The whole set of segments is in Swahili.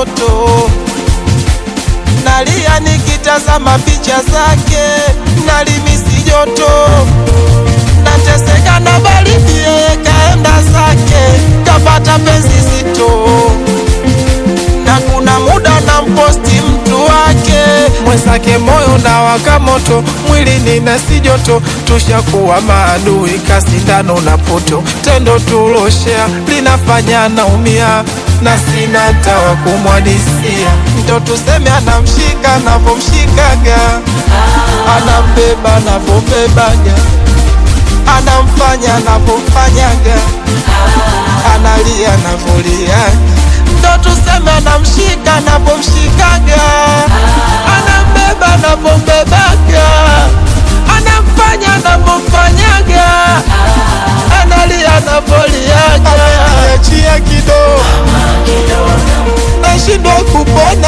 moto. Nalia nikitazama picha zake, nalimisi joto. Nateseka na baridi, yeye kaenda zake, kapata penzi zito. Na kuna muda na mposti mtu wake, mwenzake moyo na waka moto, mwili nina si joto. Tushakuwa maadui kasindano na poto, tendo tuloshea linafanya naumia, na sina tawa kumwadisia. Ndo tuseme anamshika navomshikaga, anambeba navombebaga, anamfanya navomfanyaga, analia navoliaga. Ndo tuseme anamshika navomshikaga, anambeba navombebaga, anamfanya navomfanyaga, analia navoliaga. Ameniachia kidogo, nashindwa kupona.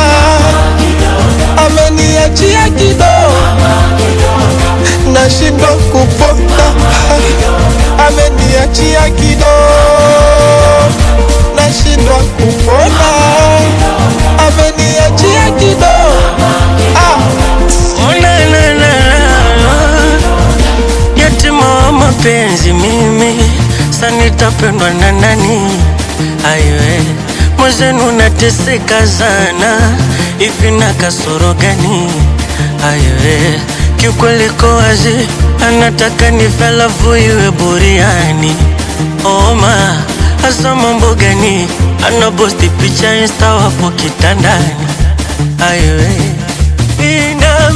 Ameniachia kidogo, nashindwa kupona. Ameniachia kidogo, nashindwa kupona. Ameniachia kidogo. Yatima wa mapenzi mimi, sanitapendwa na nani? Aiwe mwezenu nateseka sana, hivi na kasoro gani? Aiwe kiukweli ko wazi, anataka nife alafu iwe buriani. Oma hasa mambo gani? Anaposti picha Insta wapo kitandani. Aiwe ina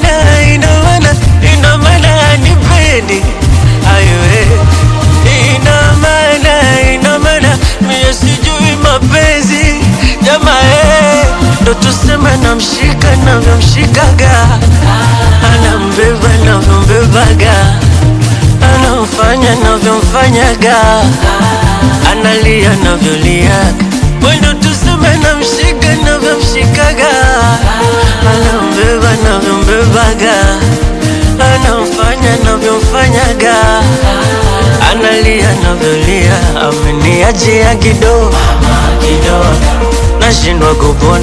maana anipendi. Aiwe ina maana mie sijui mapenzi jamaa. Ndo tuseme namshika navyomshikaga, anambeba navyombebaga, anamfanya navyomfanyaga, analia navyoliaga. Ndo tuseme namshika navyomshikaga, anambeba navyombebaga, anamfanya navyomfanyaga, analia navyolia. Ameniachia kidogo, nashindwa kupona.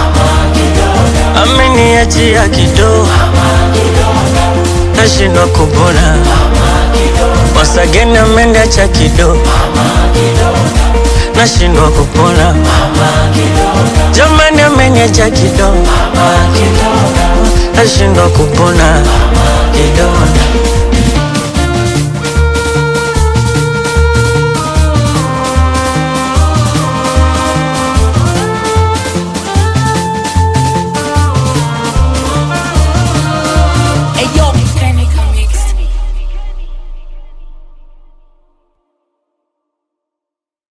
Ameniachia kidogo, nashindwa kupona. Wasageni ameniacha kidogo, nashindwa kupona. Jamani ameniacha kidogo, nashindwa kupona.